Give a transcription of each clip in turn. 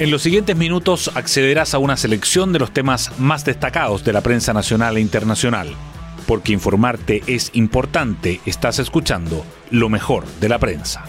En los siguientes minutos accederás a una selección de los temas más destacados de la prensa nacional e internacional. Porque informarte es importante, estás escuchando lo mejor de la prensa.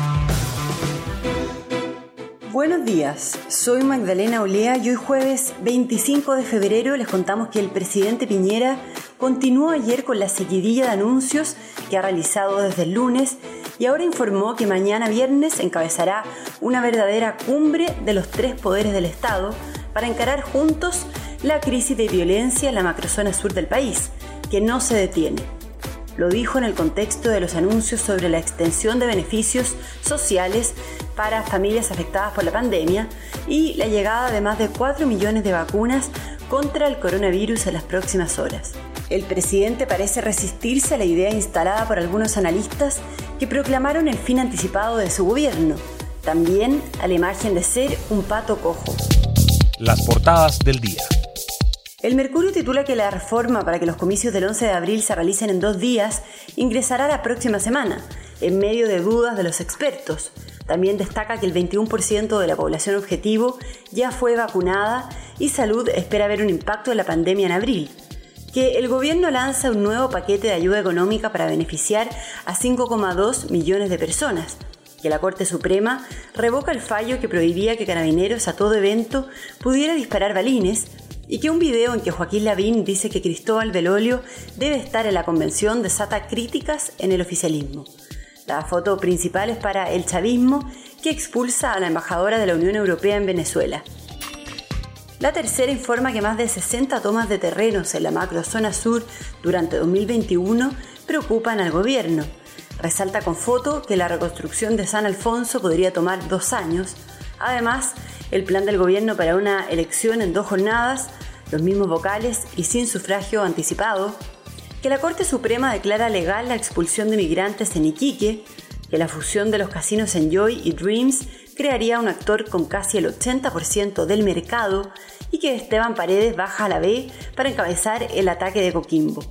Buenos días, soy Magdalena Olea y hoy jueves 25 de febrero les contamos que el presidente Piñera continuó ayer con la seguidilla de anuncios que ha realizado desde el lunes y ahora informó que mañana viernes encabezará una verdadera cumbre de los tres poderes del Estado para encarar juntos la crisis de violencia en la macrozona sur del país, que no se detiene. Lo dijo en el contexto de los anuncios sobre la extensión de beneficios sociales para familias afectadas por la pandemia y la llegada de más de 4 millones de vacunas contra el coronavirus en las próximas horas. El presidente parece resistirse a la idea instalada por algunos analistas que proclamaron el fin anticipado de su gobierno, también a la imagen de ser un pato cojo. Las portadas del día. El Mercurio titula que la reforma para que los comicios del 11 de abril se realicen en 2 días ingresará la próxima semana, en medio de dudas de los expertos. También destaca que el 21% de la población objetivo ya fue vacunada y Salud espera ver un impacto de la pandemia en abril. Que el gobierno lanza un nuevo paquete de ayuda económica para beneficiar a 5,2 millones de personas. Que la Corte Suprema revoca el fallo que prohibía que Carabineros a todo evento pudiera disparar balines y que un video en que Joaquín Lavín dice que Cristóbal Belolio debe estar en la convención desata críticas en el oficialismo. La foto principal es para el chavismo que expulsa a la embajadora de la Unión Europea en Venezuela. La Tercera informa que más de 60 tomas de terrenos en la macrozona sur durante 2021 preocupan al gobierno. Resalta con foto que la reconstrucción de San Alfonso podría tomar 2 años. Además, el plan del gobierno para una elección en 2 jornadas, los mismos vocales y sin sufragio anticipado, que la Corte Suprema declara legal la expulsión de migrantes en Iquique, que la fusión de los casinos Enjoy y Dreams crearía un actor con casi el 80% del mercado y que Esteban Paredes baja a la B para encabezar el ataque de Coquimbo.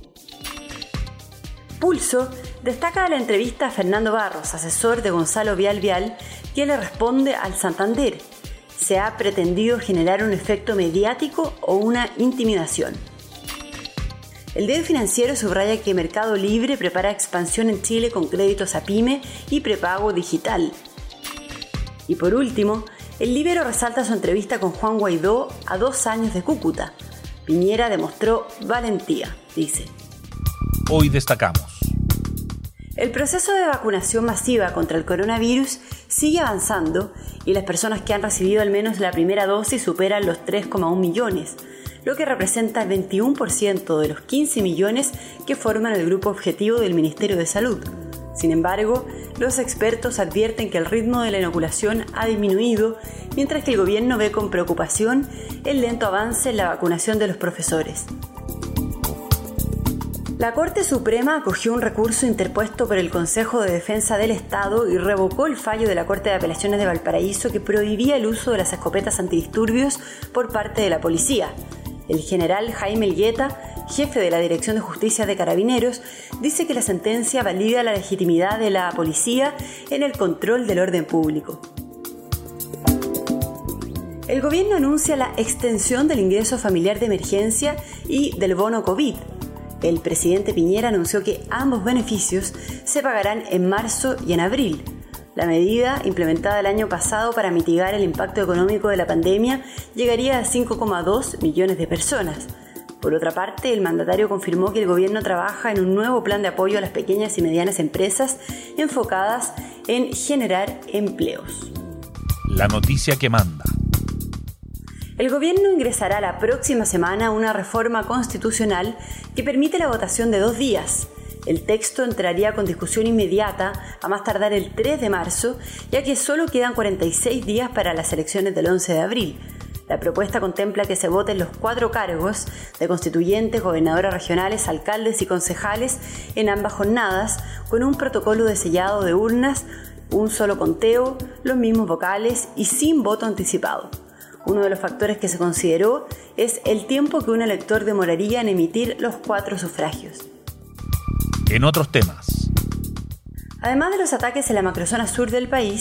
Pulso destaca la entrevista a Fernando Barros, asesor de Gonzalo Vial, que le responde al Santander. ¿Se ha pretendido generar un efecto mediático o una intimidación? El Diario Financiero subraya que Mercado Libre prepara expansión en Chile con créditos a pyme y prepago digital. Y por último, el Libero resalta su entrevista con Juan Guaidó a 2 años de Cúcuta. Piñera demostró valentía, dice. Hoy destacamos. El proceso de vacunación masiva contra el coronavirus sigue avanzando y las personas que han recibido al menos la primera dosis superan los 3,1 millones, lo que representa el 21% de los 15 millones que forman el grupo objetivo del Ministerio de Salud. Sin embargo, los expertos advierten que el ritmo de la inoculación ha disminuido, mientras que el gobierno ve con preocupación el lento avance en la vacunación de los profesores. La Corte Suprema acogió un recurso interpuesto por el Consejo de Defensa del Estado y revocó el fallo de la Corte de Apelaciones de Valparaíso que prohibía el uso de las escopetas antidisturbios por parte de la policía. El general Jaime Elgueta, jefe de la Dirección de Justicia de Carabineros, dice que la sentencia valida la legitimidad de la policía en el control del orden público. El gobierno anuncia la extensión del ingreso familiar de emergencia y del bono COVID. El presidente Piñera anunció que ambos beneficios se pagarán en marzo y en abril. La medida, implementada el año pasado para mitigar el impacto económico de la pandemia, llegaría a 5,2 millones de personas. Por otra parte, el mandatario confirmó que el gobierno trabaja en un nuevo plan de apoyo a las pequeñas y medianas empresas enfocadas en generar empleos. La noticia que manda. El gobierno ingresará la próxima semana una reforma constitucional que permite la votación de 2 días. El texto entraría con discusión inmediata, a más tardar el 3 de marzo, ya que solo quedan 46 días para las elecciones del 11 de abril. La propuesta contempla que se voten los 4 cargos de constituyentes, gobernadoras regionales, alcaldes y concejales en ambas jornadas, con un protocolo de sellado de urnas, un solo conteo, los mismos vocales y sin voto anticipado. Uno de los factores que se consideró es el tiempo que un elector demoraría en emitir los 4 sufragios. En otros temas. Además de los ataques en la macrozona sur del país,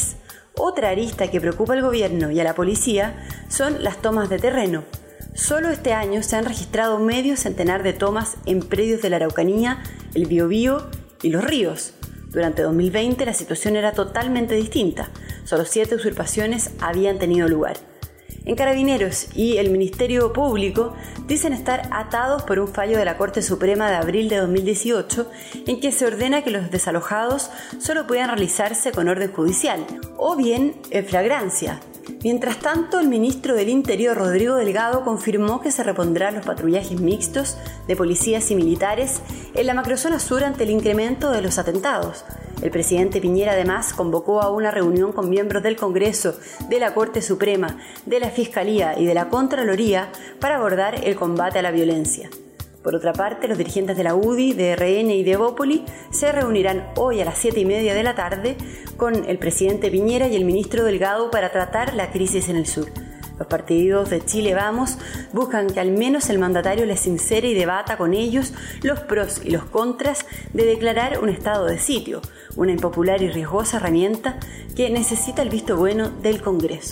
Otra arista que preocupa al gobierno y a la policía son las tomas de terreno. Solo este año se han registrado medio centenar de tomas en predios de la Araucanía, el Biobío y Los Ríos. Durante 2020 la situación era totalmente distinta. Solo 7 usurpaciones habían tenido lugar. En Carabineros y el Ministerio Público dicen estar atados por un fallo de la Corte Suprema de abril de 2018 en que se ordena que los desalojados solo puedan realizarse con orden judicial o bien en flagrancia. Mientras tanto, el ministro del Interior, Rodrigo Delgado, confirmó que se repondrán los patrullajes mixtos de policías y militares en la macrozona sur ante el incremento de los atentados. El presidente Piñera además convocó a una reunión con miembros del Congreso, de la Corte Suprema, de la Fiscalía y de la Contraloría para abordar el combate a la violencia. Por otra parte, los dirigentes de la UDI, de RN y de Evópoli se reunirán hoy a las 7:30 de la tarde con el presidente Piñera y el ministro Delgado para tratar la crisis en el sur. Los partidos de Chile Vamos buscan que al menos el mandatario les sincere y debata con ellos los pros y los contras de declarar un estado de sitio, una impopular y riesgosa herramienta que necesita el visto bueno del Congreso.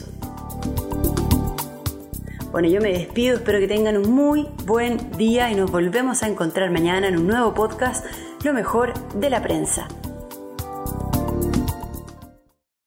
Bueno, yo me despido, espero que tengan un muy buen día y nos volvemos a encontrar mañana en un nuevo podcast, Lo mejor de la prensa.